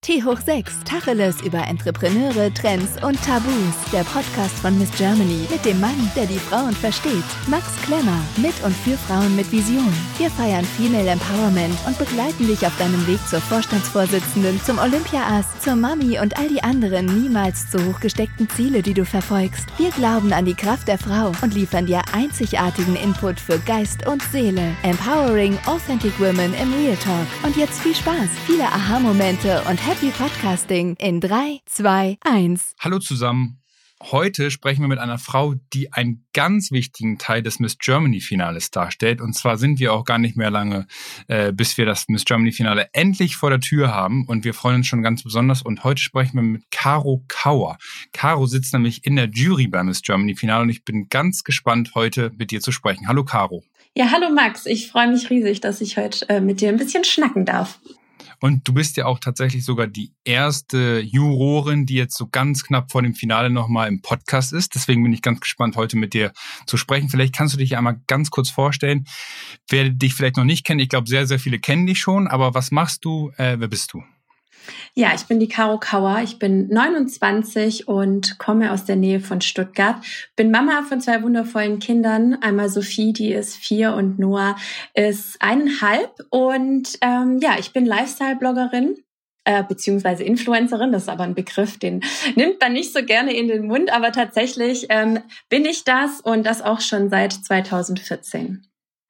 T hoch 6, Tacheles über Entrepreneure, Trends und Tabus. Der Podcast von Miss Germany mit dem Mann, der die Frauen versteht. Max Klemmer, mit und für Frauen mit Vision. Wir feiern Female Empowerment und begleiten dich auf deinem Weg zur Vorstandsvorsitzenden, zum Olympia-Ass, zur Mami und all die anderen niemals zu hoch gesteckten Ziele, die du verfolgst. Wir glauben an die Kraft der Frau und liefern dir einzigartigen Input für Geist und Seele. Empowering Authentic Women im Real Talk. Und jetzt viel Spaß, viele Aha-Momente und Happy Podcasting in 3, 2, 1. Hallo zusammen. Heute sprechen wir mit einer Frau, die einen ganz wichtigen Teil des Miss Germany-Finales darstellt. Und zwar sind wir auch gar nicht mehr lange, bis wir das Miss Germany-Finale endlich vor der Tür haben. Und wir freuen uns schon ganz besonders. Und heute sprechen wir mit Caro Kauer. Caro sitzt nämlich in der Jury beim Miss Germany-Finale. Und ich bin ganz gespannt, heute mit dir zu sprechen. Hallo Caro. Ja, hallo Max. Ich freue mich riesig, dass ich heute mit dir ein bisschen schnacken darf. Und du bist ja auch tatsächlich sogar die erste Jurorin, die jetzt so ganz knapp vor dem Finale nochmal im Podcast ist. Deswegen bin ich ganz gespannt, heute mit dir zu sprechen. Vielleicht kannst du dich einmal ganz kurz vorstellen. Wer dich vielleicht noch nicht kennt, ich glaube, sehr, sehr viele kennen dich schon. Aber was machst du? Wer bist du? Ja, ich bin die Caro Kauer, ich bin 29 und komme aus der Nähe von Stuttgart. Bin Mama von 2 wundervollen Kindern, einmal Sophie, die ist 4 und Noah ist 1,5. Und ich bin Lifestyle-Bloggerin. Beziehungsweise Influencerin, das ist aber ein Begriff, den nimmt man nicht so gerne in den Mund, aber tatsächlich bin ich das und das auch schon seit 2014.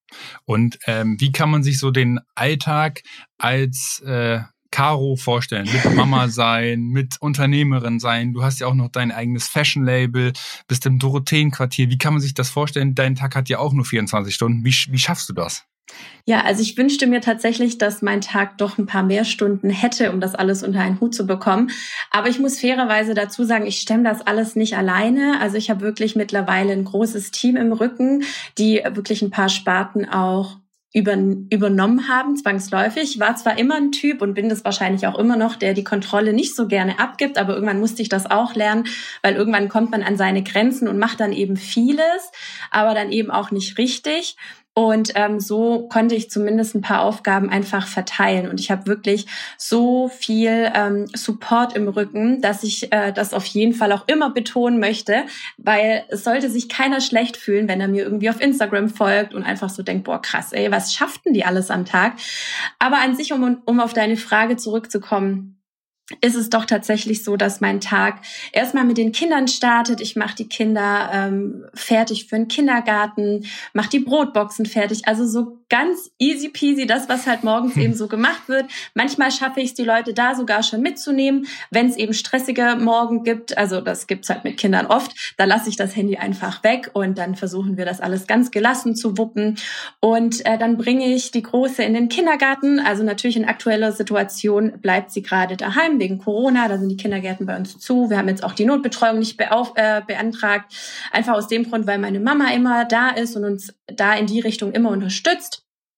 Und wie kann man sich so den Alltag als Caro vorstellen, mit Mama sein, mit Unternehmerin sein. Du hast ja auch noch dein eigenes Fashion-Label, bist im Dorotheenquartier. Wie kann man sich das vorstellen? Dein Tag hat ja auch nur 24 Stunden. Wie schaffst du das? Ja, also ich wünschte mir tatsächlich, dass mein Tag doch ein paar mehr Stunden hätte, um das alles unter einen Hut zu bekommen. Aber ich muss fairerweise dazu sagen, ich stemme das alles nicht alleine. Also ich habe wirklich mittlerweile ein großes Team im Rücken, die wirklich ein paar Sparten auch übernommen haben, zwangsläufig. Ich war zwar immer ein Typ und bin das wahrscheinlich auch immer noch, der die Kontrolle nicht so gerne abgibt, aber irgendwann musste ich das auch lernen, weil irgendwann kommt man an seine Grenzen und macht dann eben vieles, aber dann eben auch nicht richtig. Und so konnte ich zumindest ein paar Aufgaben einfach verteilen. Und ich habe wirklich so viel Support im Rücken, dass ich das auf jeden Fall auch immer betonen möchte, weil es sollte sich keiner schlecht fühlen, wenn er mir irgendwie auf Instagram folgt und einfach so denkt, boah krass, ey, was schafft denn die alles am Tag? Aber an sich, um auf deine Frage zurückzukommen, ist es doch tatsächlich so, dass mein Tag erstmal mit den Kindern startet. Ich mache die Kinder fertig für den Kindergarten, mache die Brotboxen fertig. Also so ganz easy peasy, das, was halt morgens eben so gemacht wird. Manchmal schaffe ich es, die Leute da sogar schon mitzunehmen, wenn es eben stressige Morgen gibt. Also das gibt's halt mit Kindern oft. Da lasse ich das Handy einfach weg und dann versuchen wir das alles ganz gelassen zu wuppen. Und dann bringe ich die Große in den Kindergarten. Also natürlich in aktueller Situation bleibt sie gerade daheim wegen Corona. Da sind die Kindergärten bei uns zu. Wir haben jetzt auch die Notbetreuung nicht beantragt. Einfach aus dem Grund, weil meine Mama immer da ist und uns da in die Richtung immer unterstützt.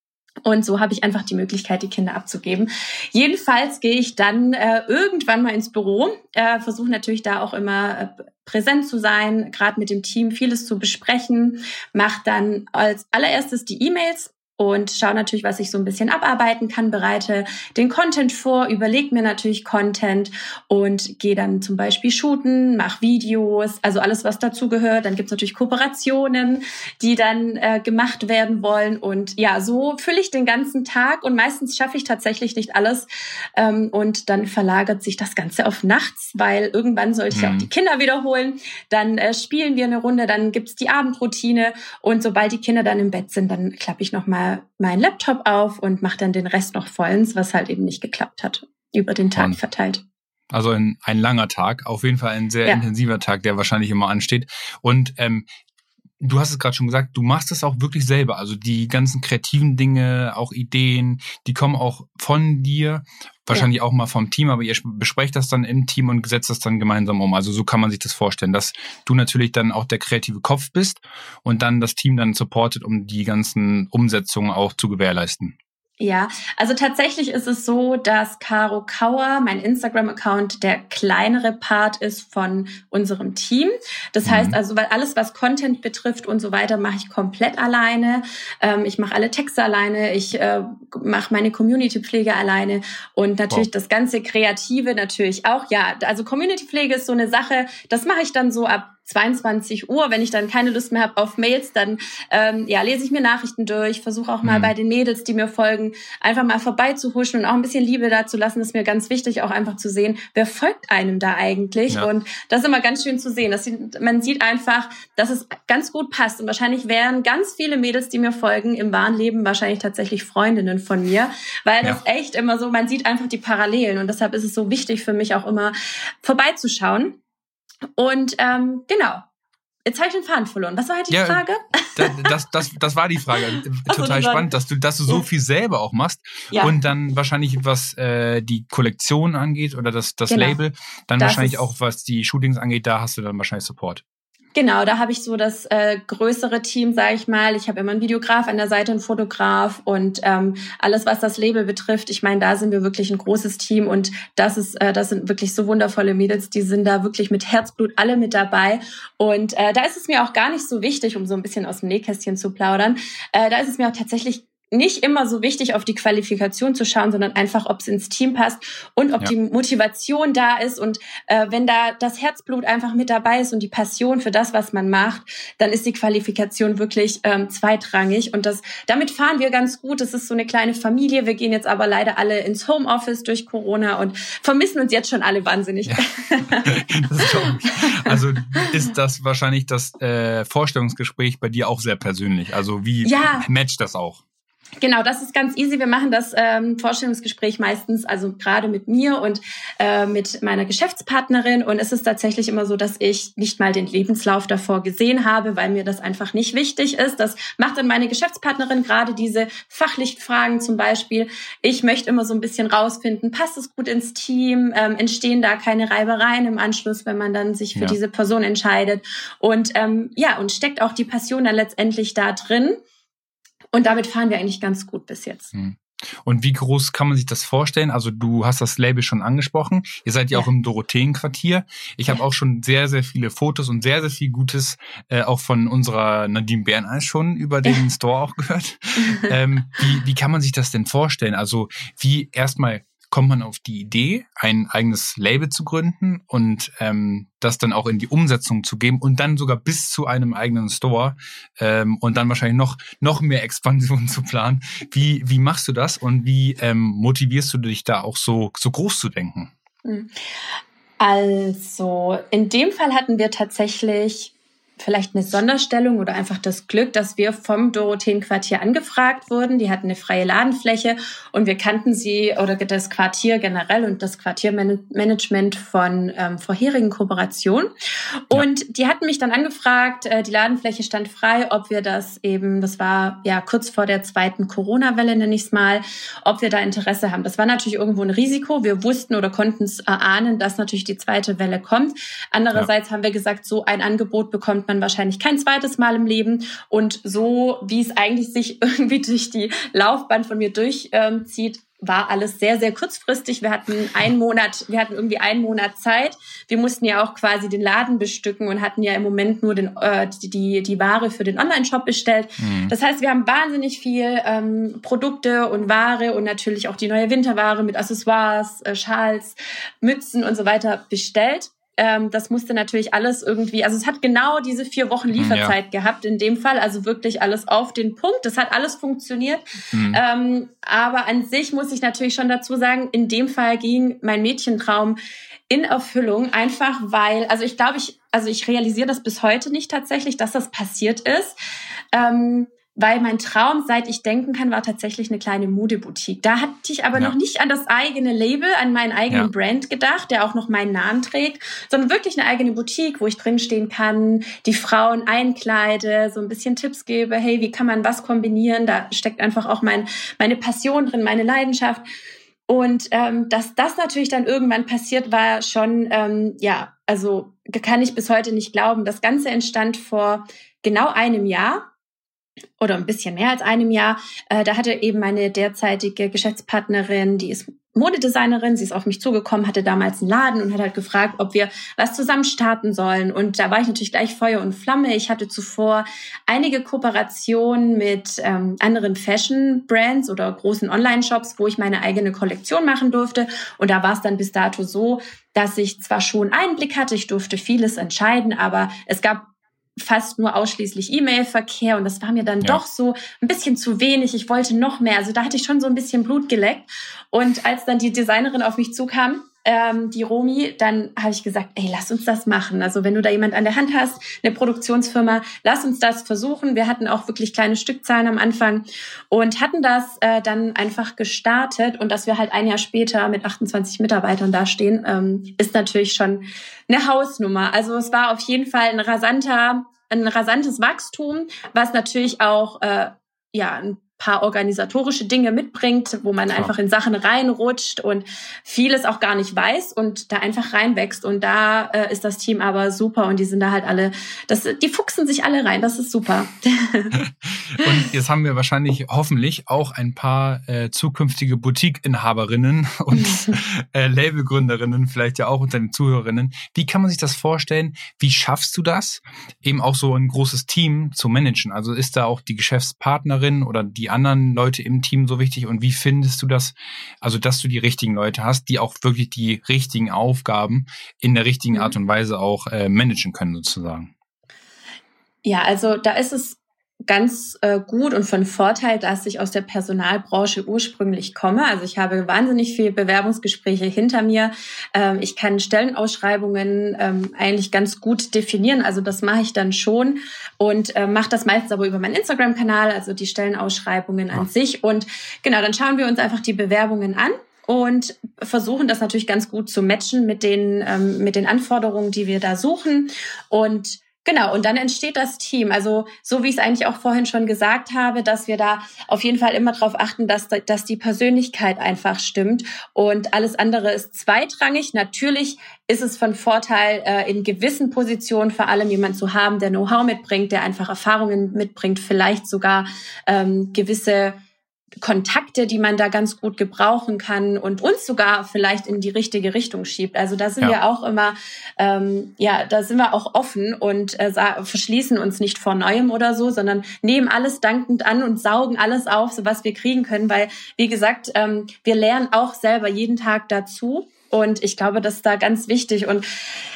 Und so habe ich einfach die Möglichkeit, die Kinder abzugeben. Jedenfalls gehe ich dann irgendwann mal ins Büro, versuche natürlich da auch immer präsent zu sein, gerade mit dem Team vieles zu besprechen, mache dann als allererstes die E-Mails und schaue natürlich, was ich so ein bisschen abarbeiten kann, bereite den Content vor, überlege mir natürlich Content und gehe dann zum Beispiel shooten, mache Videos, also alles, was dazu gehört. Dann gibt's natürlich Kooperationen, die dann gemacht werden wollen. Und ja, so fülle ich den ganzen Tag und meistens schaffe ich tatsächlich nicht alles. Und dann verlagert sich das Ganze auf nachts, weil irgendwann sollte ich ja auch die Kinder wiederholen. Dann spielen wir eine Runde, dann gibt's die Abendroutine und sobald die Kinder dann im Bett sind, dann klappe ich nochmal meinen Laptop auf und mache dann den Rest noch vollends, was halt eben nicht geklappt hat, über den Tag verteilt. Also ein langer Tag, auf jeden Fall ein sehr intensiver Tag, der wahrscheinlich immer ansteht. Und du hast es gerade schon gesagt, du machst es auch wirklich selber. Also die ganzen kreativen Dinge, auch Ideen, die kommen auch von dir, wahrscheinlich auch mal vom Team, aber ihr besprecht das dann im Team und setzt das dann gemeinsam um. Also so kann man sich das vorstellen, dass du natürlich dann auch der kreative Kopf bist und dann das Team dann supportet, um die ganzen Umsetzungen auch zu gewährleisten. Ja, also tatsächlich ist es so, dass Caro Kauer, mein Instagram-Account, der kleinere Part ist von unserem Team. Das heißt also, weil alles, was Content betrifft und so weiter, mache ich komplett alleine. Ich mache alle Texte alleine, ich mache meine Community-Pflege alleine und natürlich das ganze Kreative natürlich auch. Ja, also Community-Pflege ist so eine Sache, das mache ich dann so ab 22 Uhr, wenn ich dann keine Lust mehr habe auf Mails, dann lese ich mir Nachrichten durch, versuche auch mal bei den Mädels, die mir folgen, einfach mal vorbeizuhuschen und auch ein bisschen Liebe da zu lassen. Das ist mir ganz wichtig, auch einfach zu sehen, wer folgt einem da eigentlich. Ja. Und das ist immer ganz schön zu sehen. Man sieht einfach, dass es ganz gut passt. Und wahrscheinlich wären ganz viele Mädels, die mir folgen, im wahren Leben wahrscheinlich tatsächlich Freundinnen von mir, weil das echt immer so, man sieht einfach die Parallelen. Und deshalb ist es so wichtig für mich auch immer vorbeizuschauen. Und genau, jetzt habe ich den Faden verloren. Was war halt die Frage? Das war die Frage. Total spannend, dass du so viel selber auch machst und dann wahrscheinlich, was die Kollektion angeht oder das Label, dann das wahrscheinlich auch, was die Shootings angeht, da hast du dann wahrscheinlich Support. Genau, da habe ich so das größere Team, sage ich mal. Ich habe immer einen Videograf an der Seite, einen Fotograf und alles, was das Label betrifft. Ich meine, da sind wir wirklich ein großes Team und das sind wirklich so wundervolle Mädels, die sind da wirklich mit Herzblut alle mit dabei. Und da ist es mir auch gar nicht so wichtig, um so ein bisschen aus dem Nähkästchen zu plaudern, da ist es mir auch tatsächlich nicht immer so wichtig, auf die Qualifikation zu schauen, sondern einfach, ob es ins Team passt und ob die Motivation da ist. Und wenn da das Herzblut einfach mit dabei ist und die Passion für das, was man macht, dann ist die Qualifikation wirklich zweitrangig. Und damit fahren wir ganz gut. Es ist so eine kleine Familie. Wir gehen jetzt aber leider alle ins Homeoffice durch Corona und vermissen uns jetzt schon alle wahnsinnig. Ja. Das glaube ich. Also ist das wahrscheinlich das Vorstellungsgespräch bei dir auch sehr persönlich? Also wie matcht das auch? Genau, das ist ganz easy. Wir machen das Vorstellungsgespräch meistens, also gerade mit mir und mit meiner Geschäftspartnerin. Und es ist tatsächlich immer so, dass ich nicht mal den Lebenslauf davor gesehen habe, weil mir das einfach nicht wichtig ist. Das macht dann meine Geschäftspartnerin, gerade diese fachlichen Fragen zum Beispiel. Ich möchte immer so ein bisschen rausfinden, passt es gut ins Team? Entstehen da keine Reibereien im Anschluss, wenn man dann sich für diese Person entscheidet? Und und steckt auch die Passion dann letztendlich da drin. Und damit fahren wir eigentlich ganz gut bis jetzt. Und wie groß kann man sich das vorstellen? Also du hast das Label schon angesprochen. Ihr seid ja auch im Dorotheenquartier. Ich habe auch schon sehr, sehr viele Fotos und sehr, sehr viel Gutes auch von unserer Nadine Bernhard schon über den Store auch gehört. Wie kann man sich das denn vorstellen? Also wie erstmal kommt man auf die Idee, ein eigenes Label zu gründen und das dann auch in die Umsetzung zu geben und dann sogar bis zu einem eigenen Store und dann wahrscheinlich noch mehr Expansion zu planen. Wie machst du das und wie motivierst du dich da auch so groß zu denken? Also in dem Fall hatten wir tatsächlich vielleicht eine Sonderstellung oder einfach das Glück, dass wir vom Dorotheenquartier angefragt wurden. Die hatten eine freie Ladenfläche und wir kannten sie oder das Quartier generell und das Quartiermanagement von vorherigen Kooperationen. Und die hatten mich dann angefragt, die Ladenfläche stand frei, ob wir das war ja kurz vor der zweiten Corona-Welle, nenne ich es mal, ob wir da Interesse haben. Das war natürlich irgendwo ein Risiko. Wir wussten oder konnten es erahnen, dass natürlich die zweite Welle kommt. Andererseits haben wir gesagt, so ein Angebot bekommt man wahrscheinlich kein zweites Mal im Leben. Und so, wie es eigentlich sich irgendwie durch die Laufbahn von mir durchzieht, war alles sehr, sehr kurzfristig. Wir hatten irgendwie einen Monat Zeit. Wir mussten ja auch quasi den Laden bestücken und hatten ja im Moment nur die Ware für den Online-Shop bestellt. Das heißt, wir haben wahnsinnig viel Produkte und Ware und natürlich auch die neue Winterware mit Accessoires, Schals, Mützen und so weiter bestellt. Das musste natürlich alles irgendwie, also es hat genau diese 4 Wochen Lieferzeit gehabt in dem Fall, also wirklich alles auf den Punkt. Das hat alles funktioniert. Aber an sich muss ich natürlich schon dazu sagen, in dem Fall ging mein Mädchentraum in Erfüllung, einfach weil, also ich glaube, ich realisiere das bis heute nicht tatsächlich, dass das passiert ist. Weil mein Traum, seit ich denken kann, war tatsächlich eine kleine Modeboutique. Da hatte ich aber noch nicht an das eigene Label, an meinen eigenen Brand gedacht, der auch noch meinen Namen trägt, sondern wirklich eine eigene Boutique, wo ich drinstehen kann, die Frauen einkleide, so ein bisschen Tipps gebe, hey, wie kann man was kombinieren? Da steckt einfach auch meine Passion drin, meine Leidenschaft. Und dass das natürlich dann irgendwann passiert, war schon, also kann ich bis heute nicht glauben. Das Ganze entstand vor genau einem Jahr. oder ein bisschen mehr als einem Jahr. Da hatte eben meine derzeitige Geschäftspartnerin, die ist Modedesignerin, sie ist auf mich zugekommen, hatte damals einen Laden und hat halt gefragt, ob wir was zusammen starten sollen. Und da war ich natürlich gleich Feuer und Flamme. Ich hatte zuvor einige Kooperationen mit anderen Fashion-Brands oder großen Online-Shops, wo ich meine eigene Kollektion machen durfte. Und da war es dann bis dato so, dass ich zwar schon Einblick hatte, ich durfte vieles entscheiden, aber es gab fast nur ausschließlich E-Mail-Verkehr und das war mir dann doch so ein bisschen zu wenig. Ich wollte noch mehr. Also da hatte ich schon so ein bisschen Blut geleckt. Und als dann die Designerin auf mich zukam, die Romy, dann habe ich gesagt, ey, lass uns das machen. Also wenn du da jemand an der Hand hast, eine Produktionsfirma, lass uns das versuchen. Wir hatten auch wirklich kleine Stückzahlen am Anfang und hatten das dann einfach gestartet. Und dass wir halt ein Jahr später mit 28 Mitarbeitern dastehen, ist natürlich schon eine Hausnummer. Also es war auf jeden Fall ein rasantes Wachstum, was natürlich auch ein paar organisatorische Dinge mitbringt, wo man einfach in Sachen reinrutscht und vieles auch gar nicht weiß und da einfach reinwächst. Und da ist das Team aber super und die sind da halt alle, die fuchsen sich alle rein, das ist super. Und jetzt haben wir hoffentlich auch ein paar zukünftige Boutique-Inhaberinnen und Labelgründerinnen, vielleicht ja auch unter den Zuhörerinnen. Wie kann man sich das vorstellen? Wie schaffst du das, eben auch so ein großes Team zu managen? Also ist da auch die Geschäftspartnerin oder die anderen Leute im Team so wichtig und wie findest du das, also dass du die richtigen Leute hast, die auch wirklich die richtigen Aufgaben in der richtigen Art und Weise auch managen können sozusagen? Ja, also da ist es ganz gut und von Vorteil, dass ich aus der Personalbranche ursprünglich komme. Also ich habe wahnsinnig viele Bewerbungsgespräche hinter mir. Ich kann Stellenausschreibungen eigentlich ganz gut definieren. Also das mache ich dann schon und mache das meistens aber über meinen Instagram-Kanal, also die Stellenausschreibungen an sich. Und genau, dann schauen wir uns einfach die Bewerbungen an und versuchen das natürlich ganz gut zu matchen mit den Anforderungen, die wir da suchen. Und genau, und dann entsteht das Team. Also so wie ich es eigentlich auch vorhin schon gesagt habe, dass wir da auf jeden Fall immer darauf achten, dass die Persönlichkeit einfach stimmt und alles andere ist zweitrangig. Natürlich ist es von Vorteil, in gewissen Positionen vor allem jemand zu haben, der Know-how mitbringt, der einfach Erfahrungen mitbringt, vielleicht sogar gewisse Kontakte, die man da ganz gut gebrauchen kann und uns sogar vielleicht in die richtige Richtung schiebt. Also da sind wir auch immer, da sind wir auch offen und verschließen uns nicht vor Neuem oder so, sondern nehmen alles dankend an und saugen alles auf, so was wir kriegen können, weil, wie gesagt, wir lernen auch selber jeden Tag dazu und ich glaube, das ist da ganz wichtig und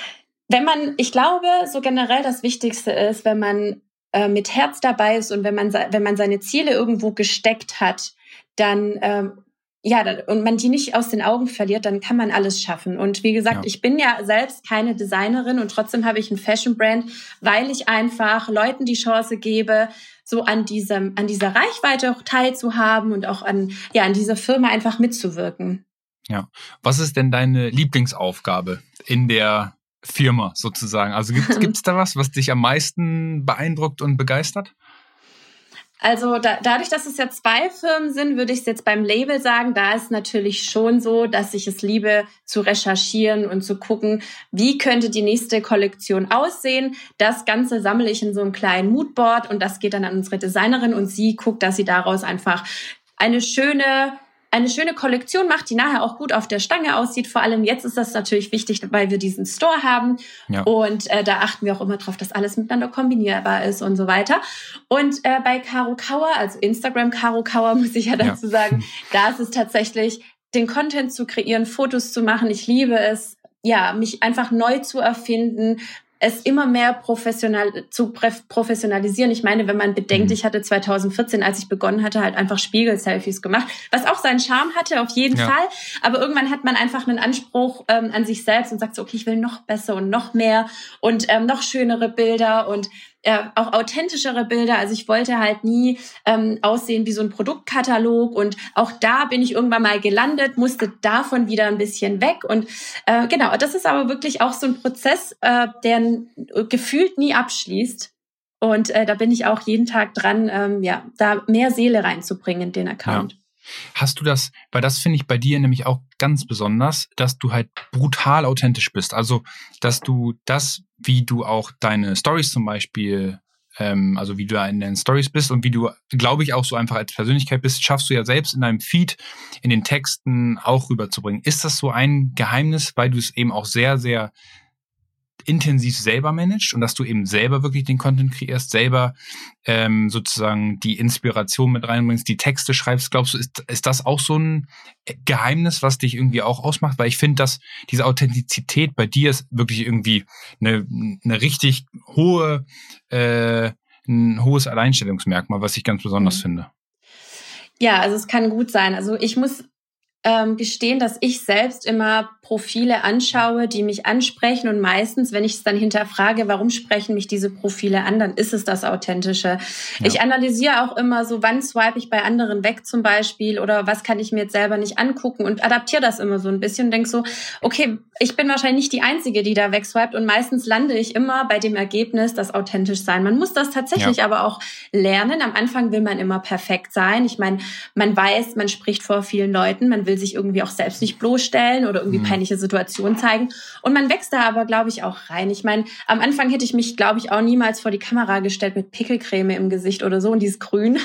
ich glaube, so generell das Wichtigste ist, wenn man mit Herz dabei ist und wenn man seine Ziele irgendwo gesteckt hat, dann und man die nicht aus den Augen verliert, dann kann man alles schaffen. Und wie gesagt, ich bin ja selbst keine Designerin und trotzdem habe ich ein Fashion-Brand, weil ich einfach Leuten die Chance gebe, so an dieser Reichweite auch teilzuhaben und auch an dieser Firma einfach mitzuwirken. Ja. Was ist denn deine Lieblingsaufgabe in der Firma sozusagen? Also gibt's da was dich am meisten beeindruckt und begeistert? Also dadurch, dass es ja 2 Firmen sind, würde ich es jetzt beim Label sagen, da ist natürlich schon so, dass ich es liebe zu recherchieren und zu gucken, wie könnte die nächste Kollektion aussehen. Das Ganze sammle ich in so einem kleinen Moodboard und das geht dann an unsere Designerin und sie guckt, dass sie daraus einfach eine schöne Kollektion macht, die nachher auch gut auf der Stange aussieht. Vor allem jetzt ist das natürlich wichtig, weil wir diesen Store haben. Ja. Und da achten wir auch immer drauf, dass alles miteinander kombinierbar ist und so weiter. Und bei Caro Kauer, also Instagram Caro Kauer, muss ich ja dazu sagen, da ist es tatsächlich, den Content zu kreieren, Fotos zu machen. Ich liebe es, mich einfach neu zu erfinden, es immer mehr professionalisieren. Ich meine, wenn man bedenkt, ich hatte 2014, als ich begonnen hatte, halt einfach Spiegel-Selfies gemacht, was auch seinen Charme hatte, auf jeden Fall. Aber irgendwann hat man einfach einen Anspruch an sich selbst und sagt so, okay, ich will noch besser und noch mehr und noch schönere Bilder und auch authentischere Bilder. Also ich wollte halt nie aussehen wie so ein Produktkatalog und auch da bin ich irgendwann mal gelandet, musste davon wieder ein bisschen weg und genau, das ist aber wirklich auch so ein Prozess, der gefühlt nie abschließt und da bin ich auch jeden Tag dran, da mehr Seele reinzubringen in den Account. Ja. Hast du das, weil das finde ich bei dir nämlich auch ganz besonders, dass du halt brutal authentisch bist. Also, dass du das, wie du auch deine Stories zum Beispiel also wie du da in den Stories bist und wie du, glaube ich, auch so einfach als Persönlichkeit bist, schaffst du ja selbst in deinem Feed, in den Texten auch rüberzubringen. Ist das so ein Geheimnis, weil du es eben auch sehr, sehr intensiv selber managst und dass du eben selber wirklich den Content kreierst, selber sozusagen die Inspiration mit reinbringst, die Texte schreibst? Glaubst du, ist das auch so ein Geheimnis, was dich irgendwie auch ausmacht? Weil ich finde, dass diese Authentizität bei dir ist wirklich irgendwie eine richtig hohe, ein hohes Alleinstellungsmerkmal, was ich ganz besonders finde. Ja, also es kann gut sein. Also ich muss gestehen, dass ich selbst immer Profile anschaue, die mich ansprechen, und meistens, wenn ich es dann hinterfrage, warum sprechen mich diese Profile an, dann ist es das Authentische. Ja. Ich analysiere auch immer so, wann swipe ich bei anderen weg zum Beispiel oder was kann ich mir jetzt selber nicht angucken und adaptiere das immer so ein bisschen und denke so, okay, ich bin wahrscheinlich nicht die Einzige, die da wegswiped, und meistens lande ich immer bei dem Ergebnis, das authentisch sein. Man muss das tatsächlich aber auch lernen. Am Anfang will man immer perfekt sein. Ich meine, man weiß, man spricht vor vielen Leuten, man will sich irgendwie auch selbst nicht bloßstellen oder irgendwie peinliche Situationen zeigen. Und man wächst da aber, glaube ich, auch rein. Ich meine, am Anfang hätte ich mich, glaube ich, auch niemals vor die Kamera gestellt mit Pickelcreme im Gesicht oder so und dieses Grün.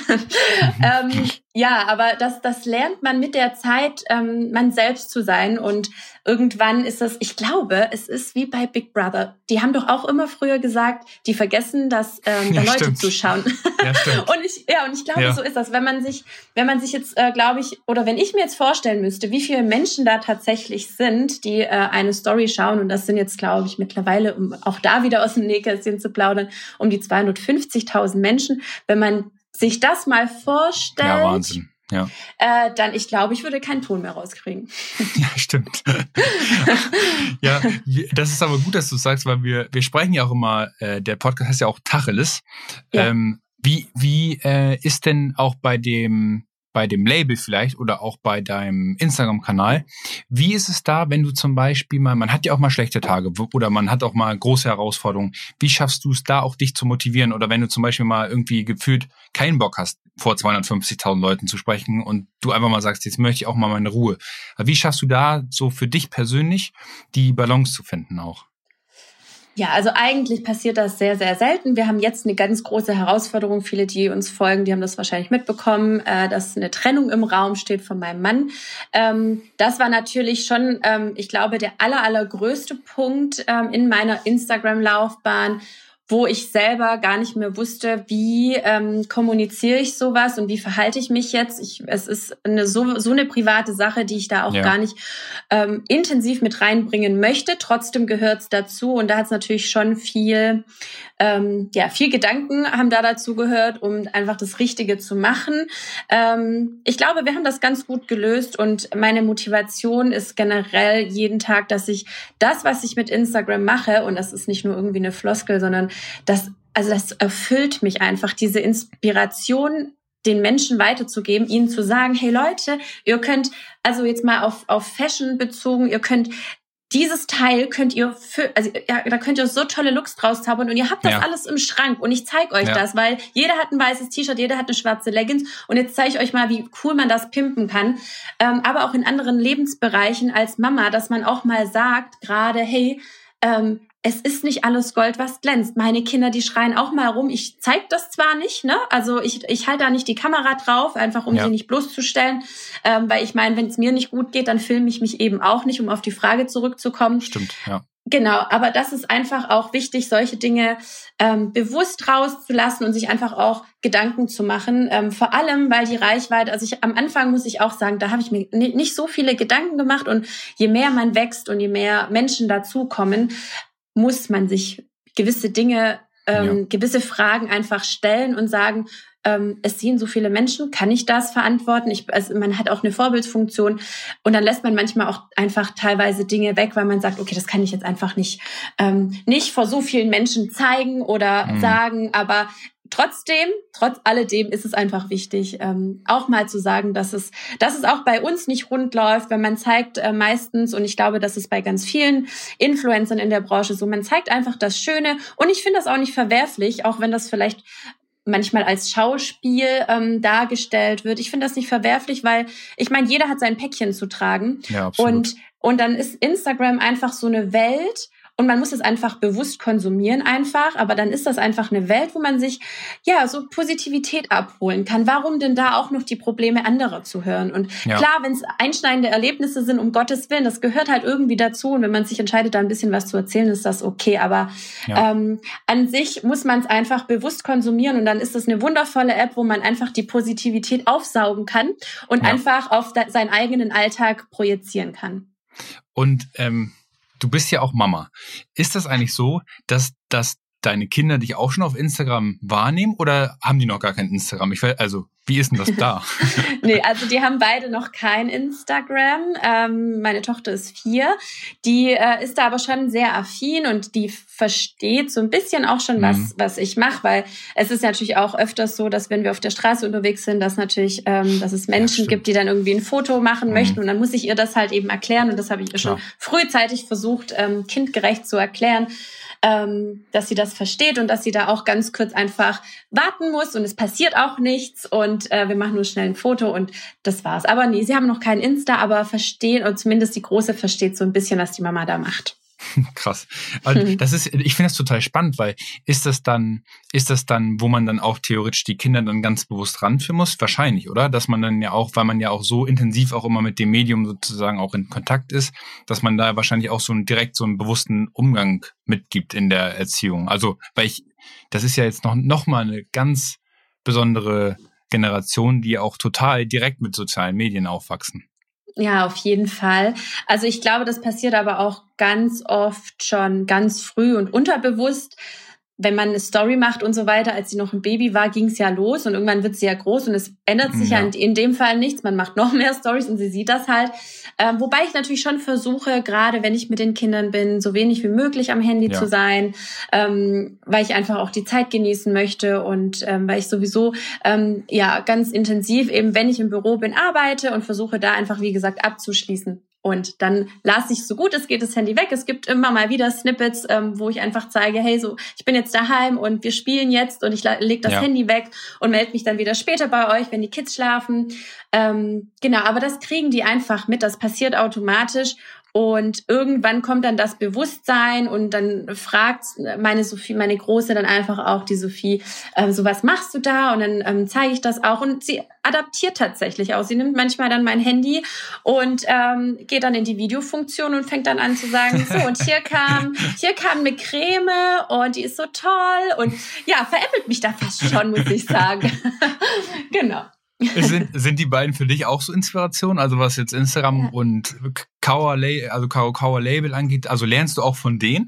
Ja, aber das lernt man mit der Zeit, man selbst zu sein. Und irgendwann ist das, ich glaube, es ist wie bei Big Brother. Die haben doch auch immer früher gesagt, die vergessen, dass da Leute zuschauen. Ja, stimmt. Und ich glaube, so ist das. Wenn man sich jetzt, glaube ich, oder wenn ich mir jetzt vorstellen müsste, wie viele Menschen da tatsächlich sind, die eine Story schauen, und das sind jetzt, glaube ich, mittlerweile, um auch da wieder aus dem Nähkästchen zu plaudern, um die 250.000 Menschen. Wenn man sich das mal vorstellt, ja, Wahnsinn. Ja. Dann, ich glaube, ich würde keinen Ton mehr rauskriegen. Ja, stimmt. Ja, das ist aber gut, dass du sagst, weil wir sprechen ja auch immer, der Podcast heißt ja auch Tacheles. Ja. Wie ist denn auch bei dem Label vielleicht oder auch bei deinem Instagram-Kanal, wie ist es da, wenn du zum Beispiel man hat ja auch mal schlechte Tage oder man hat auch mal große Herausforderungen. Wie schaffst du es da auch, dich zu motivieren? Oder wenn du zum Beispiel mal irgendwie gefühlt keinen Bock hast, vor 250.000 Leuten zu sprechen und du einfach mal sagst, jetzt möchte ich auch mal meine Ruhe. Wie schaffst du da so für dich persönlich die Balance zu finden auch? Ja, also eigentlich passiert das sehr, sehr selten. Wir haben jetzt eine ganz große Herausforderung. Viele, die uns folgen, die haben das wahrscheinlich mitbekommen, dass eine Trennung im Raum steht von meinem Mann. Das war natürlich schon, ich glaube, der allergrößte Punkt in meiner Instagram-Laufbahn, wo ich selber gar nicht mehr wusste, wie kommuniziere ich sowas und wie verhalte ich mich jetzt. Es ist so eine private Sache, die ich da auch gar nicht intensiv mit reinbringen möchte. Trotzdem gehört es dazu, und da hat es natürlich schon viel Gedanken haben da dazu gehört, um einfach das Richtige zu machen. Ich glaube, wir haben das ganz gut gelöst, und meine Motivation ist generell jeden Tag, dass ich das, was ich mit Instagram mache, und das ist nicht nur irgendwie eine Floskel, sondern das erfüllt mich einfach, diese Inspiration den Menschen weiterzugeben, ihnen zu sagen, hey Leute, ihr könnt, also jetzt mal auf Fashion bezogen, ihr könnt dieses Teil da könnt ihr so tolle Looks draus zaubern, und ihr habt das alles im Schrank, und ich zeige euch das, weil jeder hat ein weißes T-Shirt, jeder hat eine schwarze Leggings, und jetzt zeige ich euch mal, wie cool man das pimpen kann. Aber auch in anderen Lebensbereichen als Mama, dass man auch mal sagt, gerade, hey, es ist nicht alles Gold, was glänzt. Meine Kinder, die schreien auch mal rum. Ich zeige das zwar nicht, ne? Also ich halte da nicht die Kamera drauf, einfach um sie nicht bloßzustellen. Weil ich meine, wenn es mir nicht gut geht, dann filme ich mich eben auch nicht, um auf die Frage zurückzukommen. Stimmt, ja. Genau, aber das ist einfach auch wichtig, solche Dinge bewusst rauszulassen und sich einfach auch Gedanken zu machen. Vor allem, weil die Reichweite, also am Anfang muss ich auch sagen, da habe ich mir nicht so viele Gedanken gemacht, und je mehr man wächst und je mehr Menschen dazukommen, muss man sich gewisse Dinge, gewisse Fragen einfach stellen und sagen, es sehen so viele Menschen, kann ich das verantworten? Man hat auch eine Vorbildsfunktion, und dann lässt man manchmal auch einfach teilweise Dinge weg, weil man sagt, okay, das kann ich jetzt einfach nicht vor so vielen Menschen zeigen oder sagen, aber trotz alledem ist es einfach wichtig, auch mal zu sagen, dass es auch bei uns nicht rund läuft, wenn man zeigt meistens, und ich glaube, das ist bei ganz vielen Influencern in der Branche so, man zeigt einfach das Schöne, und ich finde das auch nicht verwerflich, auch wenn das vielleicht manchmal als Schauspiel dargestellt wird. Ich finde das nicht verwerflich, weil ich meine, jeder hat sein Päckchen zu tragen. Ja, absolut. Und dann ist Instagram einfach so eine Welt, und man muss es einfach bewusst konsumieren einfach, aber dann ist das einfach eine Welt, wo man sich so Positivität abholen kann. Warum denn da auch noch die Probleme anderer zu hören? Und klar, wenn es einschneidende Erlebnisse sind, um Gottes Willen, das gehört halt irgendwie dazu und wenn man sich entscheidet, da ein bisschen was zu erzählen, ist das okay, aber an sich muss man es einfach bewusst konsumieren und dann ist es eine wundervolle App, wo man einfach die Positivität aufsaugen kann und einfach auf seinen eigenen Alltag projizieren kann. Und du bist ja auch Mama. Ist das eigentlich so, dass deine Kinder dich auch schon auf Instagram wahrnehmen oder haben die noch gar kein Instagram? Wie ist denn das da? Nee, also die haben beide noch kein Instagram. Meine Tochter ist 4. Die ist da aber schon sehr affin und die versteht so ein bisschen auch schon, was ich mache, weil es ist natürlich auch öfters so, dass wenn wir auf der Straße unterwegs sind, dass natürlich, dass es Menschen gibt, die dann irgendwie ein Foto machen möchten und dann muss ich ihr das halt eben erklären und das habe ich ihr schon frühzeitig versucht, kindgerecht zu erklären, dass sie das versteht und dass sie da auch ganz kurz einfach warten muss und es passiert auch nichts und wir machen nur schnell ein Foto und das war's. Aber nee, sie haben noch kein Insta, aber verstehen, und zumindest die Große versteht so ein bisschen, was die Mama da macht. Krass. Also ich finde das total spannend, weil ist das dann, wo man dann auch theoretisch die Kinder dann ganz bewusst ranführen muss? Wahrscheinlich, oder? Dass man dann ja auch, weil man ja auch so intensiv auch immer mit dem Medium sozusagen auch in Kontakt ist, dass man da wahrscheinlich auch direkt so einen bewussten Umgang mitgibt in der Erziehung. Also, das ist ja jetzt noch mal eine ganz besondere Generation, die auch total direkt mit sozialen Medien aufwachsen. Ja, auf jeden Fall. Also ich glaube, das passiert aber auch ganz oft schon ganz früh und unterbewusst. Wenn man eine Story macht und so weiter, als sie noch ein Baby war, ging es ja los und irgendwann wird sie ja groß und es ändert sich ja in dem Fall nichts. Man macht noch mehr Stories und sie sieht das halt. Wobei ich natürlich schon versuche, gerade wenn ich mit den Kindern bin, so wenig wie möglich am Handy zu sein, weil ich einfach auch die Zeit genießen möchte und weil ich sowieso ganz intensiv eben, wenn ich im Büro bin, arbeite und versuche da einfach, wie gesagt, abzuschließen. Und dann lasse ich so gut es geht das Handy weg. Es gibt immer mal wieder Snippets, wo ich einfach zeige, hey, so ich bin jetzt daheim und wir spielen jetzt und ich lege das Handy weg und melde mich dann wieder später bei euch, wenn die Kids schlafen. Genau, aber das kriegen die einfach mit, das passiert automatisch. Und irgendwann kommt dann das Bewusstsein und dann fragt meine Große dann einfach auch die Sophie, so was machst du da? Und dann zeige ich das auch und sie adaptiert tatsächlich auch. Sie nimmt manchmal dann mein Handy und geht dann in die Videofunktion und fängt dann an zu sagen, so und hier kam eine Creme und die ist so toll und veräppelt mich da fast schon, muss ich sagen. Genau. Sind die beiden für dich auch so Inspiration? Also was jetzt Instagram und Kauer Label angeht, also lernst du auch von denen?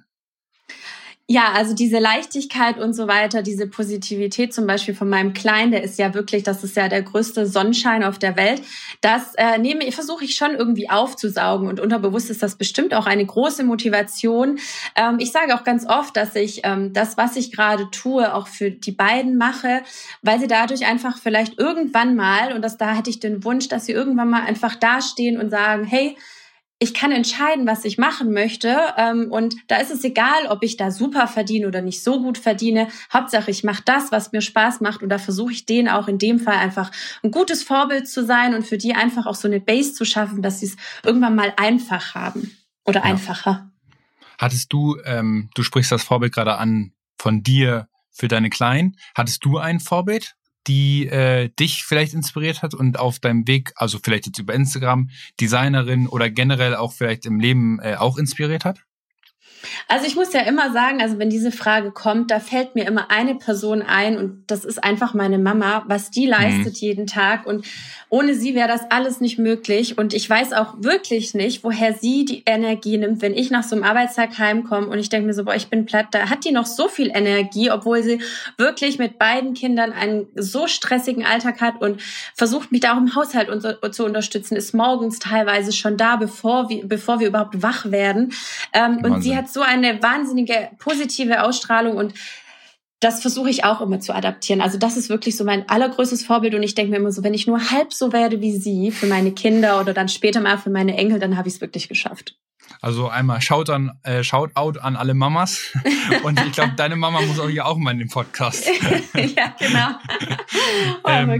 Ja, also diese Leichtigkeit und so weiter, diese Positivität zum Beispiel von meinem Kleinen, der ist ja wirklich, das ist ja der größte Sonnenschein auf der Welt. Das versuche ich schon irgendwie aufzusaugen und unterbewusst ist das bestimmt auch eine große Motivation. Ich sage auch ganz oft, dass ich das, was ich gerade tue, auch für die beiden mache, weil sie dadurch einfach vielleicht irgendwann mal, und da hätte ich den Wunsch, dass sie irgendwann mal einfach dastehen und sagen, hey, ich kann entscheiden, was ich machen möchte und da ist es egal, ob ich da super verdiene oder nicht so gut verdiene. Hauptsache, ich mache das, was mir Spaß macht und da versuche ich denen auch in dem Fall einfach ein gutes Vorbild zu sein und für die einfach auch so eine Base zu schaffen, dass sie es irgendwann mal einfach haben oder einfacher. Hattest du, du sprichst das Vorbild gerade an von dir für deine Kleinen, hattest du ein Vorbild, die dich vielleicht inspiriert hat und auf deinem Weg, also vielleicht jetzt über Instagram, Designerin oder generell auch vielleicht im Leben auch inspiriert hat? Also ich muss ja immer sagen, also wenn diese Frage kommt, da fällt mir immer eine Person ein und das ist einfach meine Mama, was die leistet jeden Tag und ohne sie wäre das alles nicht möglich und ich weiß auch wirklich nicht, woher sie die Energie nimmt, wenn ich nach so einem Arbeitstag heimkomme und ich denke mir so, ich bin platt, da hat die noch so viel Energie, obwohl sie wirklich mit beiden Kindern einen so stressigen Alltag hat und versucht mich da auch im Haushalt zu unterstützen, ist morgens teilweise schon da, bevor wir überhaupt wach werden und sie hat so eine wahnsinnige positive Ausstrahlung und das versuche ich auch immer zu adaptieren. Also das ist wirklich so mein allergrößtes Vorbild und ich denke mir immer so, wenn ich nur halb so werde wie sie für meine Kinder oder dann später mal für meine Enkel, dann habe ich es wirklich geschafft. Also einmal Shoutout an alle Mamas und ich glaube, deine Mama muss auch hier auch mal in den Podcast. Ja, genau. Wirklich.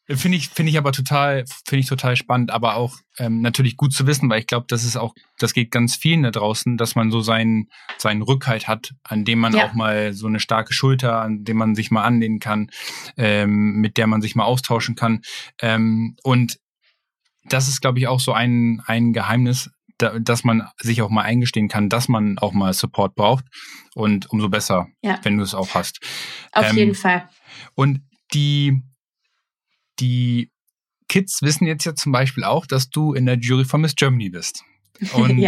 Finde ich aber total spannend, aber auch natürlich gut zu wissen, weil ich glaube, das geht ganz vielen da draußen, dass man so seinen Rückhalt hat, an dem man auch mal so eine starke Schulter, an dem man sich mal anlehnen kann, mit der man sich mal austauschen kann. Und das ist, glaube ich, auch so ein Geheimnis, dass man sich auch mal eingestehen kann, dass man auch mal Support braucht. Und umso besser, wenn du es auch hast. Auf jeden Fall. Und die Kids wissen jetzt ja zum Beispiel auch, dass du in der Jury von Miss Germany bist. Und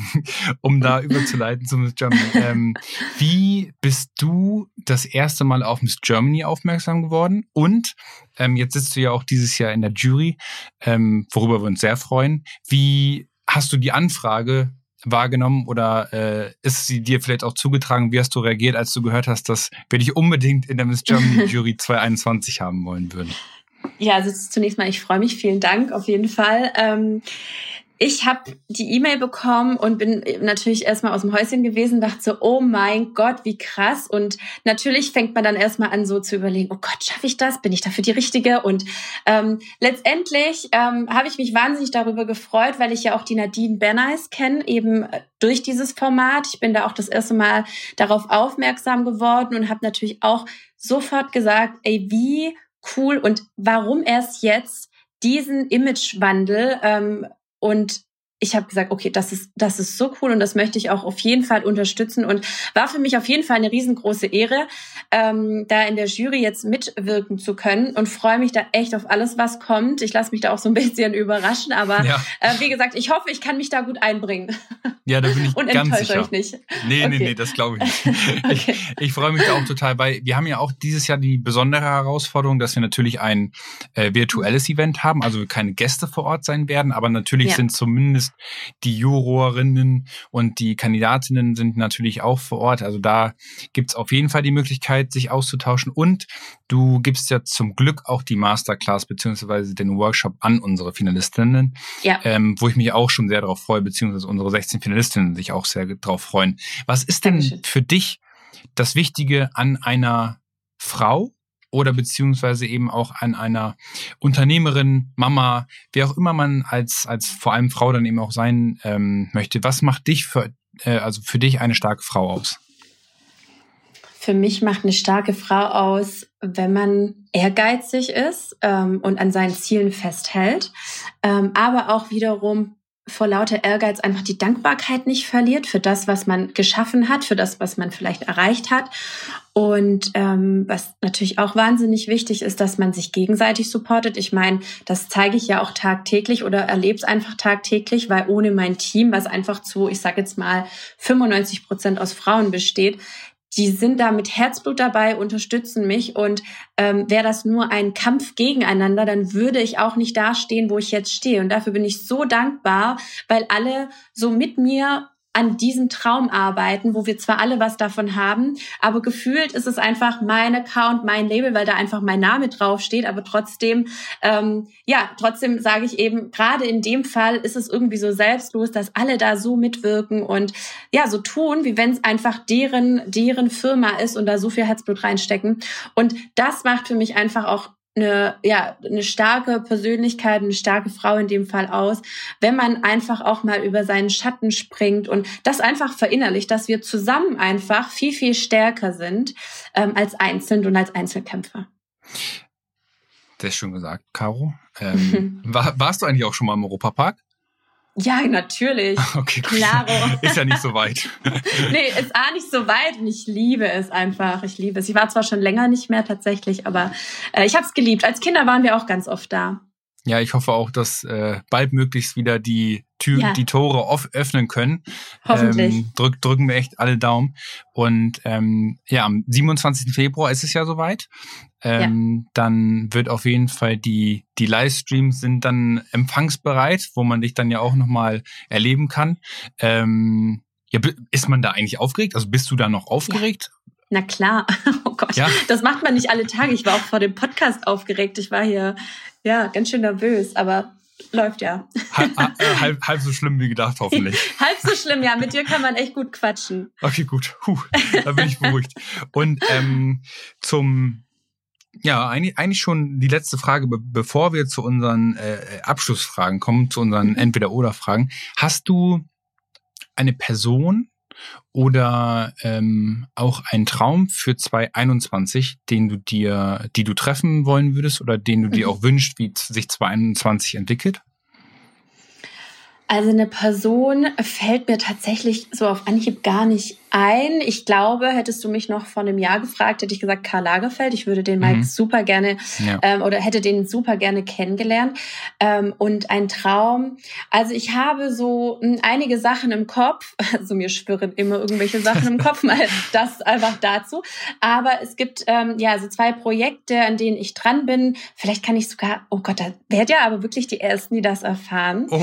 um da überzuleiten zu Miss Germany, wie bist du das erste Mal auf Miss Germany aufmerksam geworden? Und jetzt sitzt du ja auch dieses Jahr in der Jury, worüber wir uns sehr freuen. Wie hast du die Anfrage wahrgenommen oder ist sie dir vielleicht auch zugetragen? Wie hast du reagiert, als du gehört hast, dass wir dich unbedingt in der Miss Germany Jury 2021 haben wollen würden? Ja, also zunächst mal, ich freue mich. Vielen Dank auf jeden Fall. Ich habe die E-Mail bekommen und bin natürlich erstmal aus dem Häuschen gewesen, dachte so, oh mein Gott, wie krass. Und natürlich fängt man dann erstmal an so zu überlegen, oh Gott, schaffe ich das? Bin ich dafür die Richtige? Und letztendlich habe ich mich wahnsinnig darüber gefreut, weil ich ja auch die Nadine Bernays kenne, eben durch dieses Format. Ich bin da auch das erste Mal darauf aufmerksam geworden und habe natürlich auch sofort gesagt, ey, wie cool und warum erst jetzt diesen Imagewandel und ich habe gesagt, okay, das ist so cool und das möchte ich auch auf jeden Fall unterstützen und war für mich auf jeden Fall eine riesengroße Ehre, da in der Jury jetzt mitwirken zu können und freue mich da echt auf alles, was kommt. Ich lasse mich da auch so ein bisschen überraschen, aber wie gesagt, ich hoffe, ich kann mich da gut einbringen. Ja, da bin ich und ganz enttäuscht sicher. Euch nicht. Nee, das glaube ich nicht. Okay. Ich freue mich da auch total, weil wir haben ja auch dieses Jahr die besondere Herausforderung, dass wir natürlich ein virtuelles Event haben, also keine Gäste vor Ort sein werden, aber natürlich sind zumindest die Jurorinnen und die Kandidatinnen sind natürlich auch vor Ort. Also da gibt's auf jeden Fall die Möglichkeit, sich auszutauschen. Und du gibst ja zum Glück auch die Masterclass beziehungsweise den Workshop an unsere Finalistinnen, wo ich mich auch schon sehr darauf freue, beziehungsweise unsere 16 Finalistinnen sich auch sehr darauf freuen. Was ist denn für dich das Wichtige an einer Frau? Oder beziehungsweise eben auch an einer Unternehmerin, Mama, wie auch immer man als vor allem Frau dann eben auch sein möchte. Was macht dich für dich eine starke Frau aus? Für mich macht eine starke Frau aus, wenn man ehrgeizig ist und an seinen Zielen festhält, aber auch wiederum vor lauter Ehrgeiz einfach die Dankbarkeit nicht verliert für das, was man geschaffen hat, für das, was man vielleicht erreicht hat. Und was natürlich auch wahnsinnig wichtig ist, dass man sich gegenseitig supportet. Ich meine, das zeige ich ja auch tagtäglich oder erlebe es einfach tagtäglich, weil ohne mein Team, was einfach zu, ich sage jetzt mal, 95% aus Frauen besteht, die sind da mit Herzblut dabei, unterstützen mich und wäre das nur ein Kampf gegeneinander, dann würde ich auch nicht dastehen, wo ich jetzt stehe. Und dafür bin ich so dankbar, weil alle so mit mir an diesem Traum arbeiten, wo wir zwar alle was davon haben, aber gefühlt ist es einfach mein Account, mein Label, weil da einfach mein Name draufsteht, aber trotzdem, trotzdem sage ich eben, gerade in dem Fall ist es irgendwie so selbstlos, dass alle da so mitwirken und ja, so tun, wie wenn es einfach deren Firma ist und da so viel Herzblut reinstecken. Und das macht für mich einfach auch eine starke Persönlichkeit, eine starke Frau in dem Fall aus, wenn man einfach auch mal über seinen Schatten springt und das einfach verinnerlicht, dass wir zusammen einfach viel, viel stärker sind als einzeln und als Einzelkämpfer. Sehr schön gesagt, Caro. Warst du eigentlich auch schon mal im Europapark? Ja, natürlich. Okay, gut. Klaro. Ist ja nicht so weit. Nee, ist auch nicht so weit und ich liebe es einfach. Ich liebe es. Ich war zwar schon länger nicht mehr tatsächlich, aber ich habe es geliebt. Als Kinder waren wir auch ganz oft da. Ja, ich hoffe auch, dass bald möglichst wieder die Tore öffnen können. Hoffentlich. Drücken wir echt alle Daumen. Und am 27. Februar ist es ja soweit. Dann wird auf jeden Fall die Livestreams sind dann empfangsbereit, wo man dich dann ja auch nochmal erleben kann. Ist man da eigentlich aufgeregt? Also bist du da noch aufgeregt? Ja. Na klar. Oh Gott, Das macht man nicht alle Tage. Ich war auch vor dem Podcast aufgeregt. Ich war hier ganz schön nervös, aber läuft ja. Halb so schlimm wie gedacht, hoffentlich. Halb so schlimm, ja. Mit dir kann man echt gut quatschen. Okay, gut. Da bin ich beruhigt. Und Ja, eigentlich schon die letzte Frage, bevor wir zu unseren Abschlussfragen kommen, zu unseren Entweder-oder-Fragen. Hast du eine Person oder auch einen Traum für 2021, die du treffen wollen würdest oder den du dir auch wünschst, wie sich 2021 entwickelt? Also eine Person fällt mir tatsächlich so auf Anhieb gar nicht ein. Ich glaube, hättest du mich noch vor einem Jahr gefragt, hätte ich gesagt Karl Lagerfeld. Ich würde den Mike super gerne oder hätte den super gerne kennengelernt. Und ein Traum. Also ich habe so einige Sachen im Kopf. Also mir schwirren immer irgendwelche Sachen im Kopf. Mal das einfach dazu. Aber es gibt so 2 Projekte, an denen ich dran bin. Vielleicht kann ich sogar, oh Gott, da werdet ihr aber wirklich die Ersten, die das erfahren. Oh.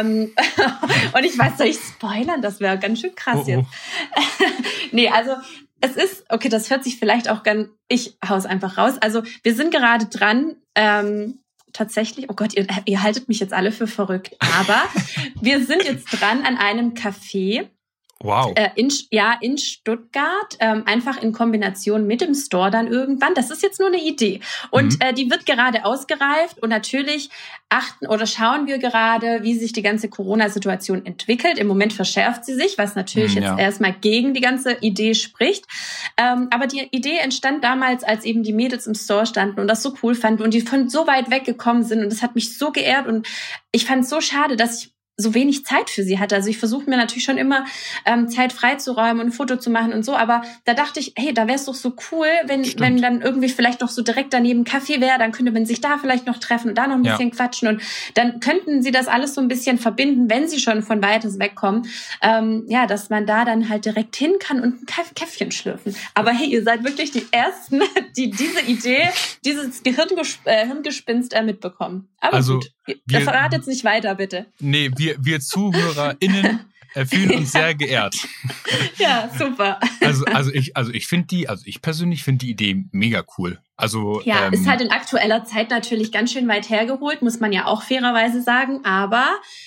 Und ich weiß, soll ich spoilern? Das wäre ganz schön krass jetzt. Nee, also es ist, okay, das hört sich vielleicht auch ich hau's einfach raus. Also wir sind gerade dran, tatsächlich, oh Gott, ihr haltet mich jetzt alle für verrückt, aber wir sind jetzt dran an einem Café. Wow. In Stuttgart, einfach in Kombination mit dem Store dann irgendwann. Das ist jetzt nur eine Idee. Und die wird gerade ausgereift und natürlich schauen wir gerade, wie sich die ganze Corona-Situation entwickelt. Im Moment verschärft sie sich, was natürlich jetzt erstmal gegen die ganze Idee spricht. Aber die Idee entstand damals, als eben die Mädels im Store standen und das so cool fanden und die von so weit weggekommen sind und das hat mich so geehrt und ich fand es so schade, dass ich so wenig Zeit für sie hatte. Also ich versuche mir natürlich schon immer Zeit freizuräumen und ein Foto zu machen und so, aber da dachte ich, hey, da wäre es doch so cool, wenn dann irgendwie vielleicht noch so direkt daneben Kaffee wäre, dann könnte man sich da vielleicht noch treffen und da noch ein bisschen quatschen und dann könnten sie das alles so ein bisschen verbinden, wenn sie schon von weites wegkommen, dass man da dann halt direkt hin kann und ein Käffchen schlürfen. Aber hey, ihr seid wirklich die Ersten, die diese Idee, dieses Hirngespinst mitbekommen. Aber also, gut, verrat jetzt nicht weiter, bitte. Nee, wir ZuhörerInnen fühlen uns sehr geehrt. Ja, super. Ich persönlich finde die Idee mega cool. Also ist halt in aktueller Zeit natürlich ganz schön weit hergeholt, muss man ja auch fairerweise sagen, aber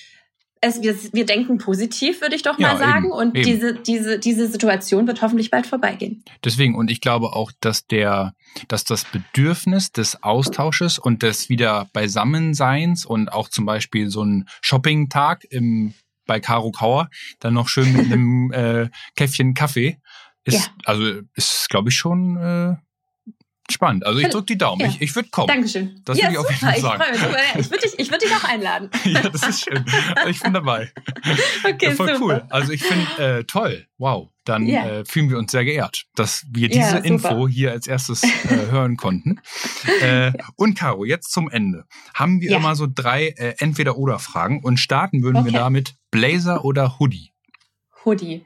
wir denken positiv, würde ich doch mal sagen. Und diese Situation wird hoffentlich bald vorbeigehen. Deswegen, und ich glaube auch, dass das Bedürfnis des Austausches und des wieder Beisammenseins und auch zum Beispiel so ein Shopping-Tag bei Karo Kauer, dann noch schön mit einem Käffchen Kaffee, ist, glaube ich, schon spannend. Also ich drücke die Daumen. Ja. Ich würde kommen. Dankeschön. Das würde ich auf jeden Fall sagen. Ich würde dich auch einladen. Ja, das ist schön. Ich bin dabei. Okay, voll super. Cool. Also ich finde, toll. Wow. Dann fühlen wir uns sehr geehrt, dass wir diese Info hier als erstes hören konnten. Und Caro, jetzt zum Ende. Haben wir immer so 3 Entweder-oder-Fragen und starten würden wir damit Blazer oder Hoodie? Hoodie.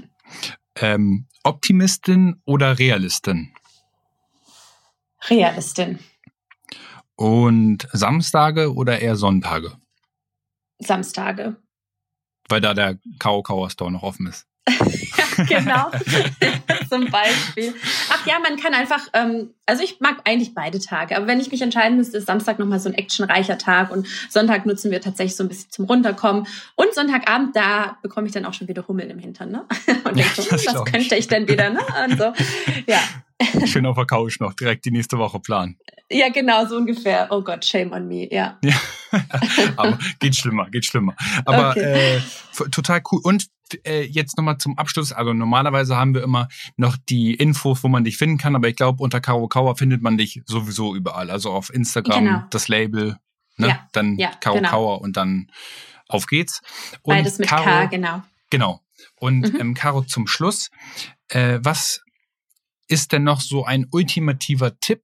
Optimistin oder Realistin? Realistin. Und Samstage oder eher Sonntage? Samstage. Weil da der Kauer Store noch offen ist. Genau, zum Beispiel. Ach ja, man kann einfach, also ich mag eigentlich beide Tage, aber wenn ich mich entscheiden müsste, ist Samstag nochmal so ein actionreicher Tag und Sonntag nutzen wir tatsächlich so ein bisschen zum Runterkommen und Sonntagabend, da bekomme ich dann auch schon wieder Hummeln im Hintern, ne? Und denke so, was könnte ich denn wieder, ne? Und so, ja. Schön auf der Couch noch direkt die nächste Woche planen. Ja, genau, so ungefähr. Oh Gott, shame on me, ja. Aber geht schlimmer. Aber total cool. Und jetzt nochmal zum Abschluss. Also normalerweise haben wir immer noch die Infos, wo man dich finden kann. Aber ich glaube, unter Karo Kauer findet man dich sowieso überall. Also auf Instagram, das Label, ne? Ja, dann Karo Kauer und dann auf geht's. Und beides mit Caro, K, genau. Genau. Und Caro, zum Schluss, was ist denn noch so ein ultimativer Tipp,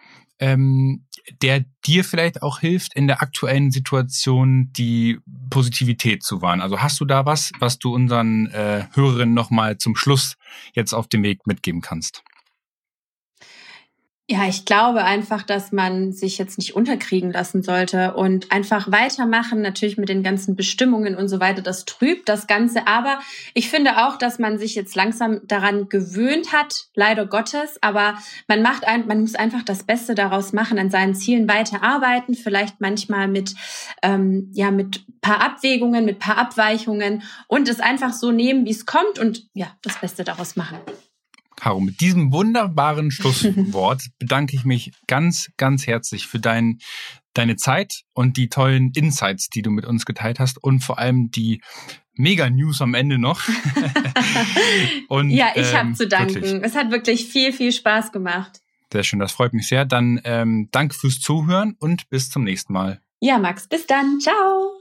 der dir vielleicht auch hilft, in der aktuellen Situation die Positivität zu wahren? Also hast du da was du unseren Hörerinnen nochmal zum Schluss jetzt auf dem Weg mitgeben kannst? Ja, ich glaube einfach, dass man sich jetzt nicht unterkriegen lassen sollte und einfach weitermachen, natürlich mit den ganzen Bestimmungen und so weiter. Das trübt das Ganze. Aber ich finde auch, dass man sich jetzt langsam daran gewöhnt hat, leider Gottes. Aber man muss einfach das Beste daraus machen, an seinen Zielen weiterarbeiten. Vielleicht manchmal mit paar Abwägungen, mit paar Abweichungen und es einfach so nehmen, wie es kommt und das Beste daraus machen. Caro, mit diesem wunderbaren Schlusswort bedanke ich mich ganz, ganz herzlich für deine Zeit und die tollen Insights, die du mit uns geteilt hast und vor allem die Mega-News am Ende noch. Und, ja, ich habe zu danken. Wirklich. Es hat wirklich viel, viel Spaß gemacht. Sehr schön, das freut mich sehr. Dann danke fürs Zuhören und bis zum nächsten Mal. Ja, Max, bis dann. Ciao.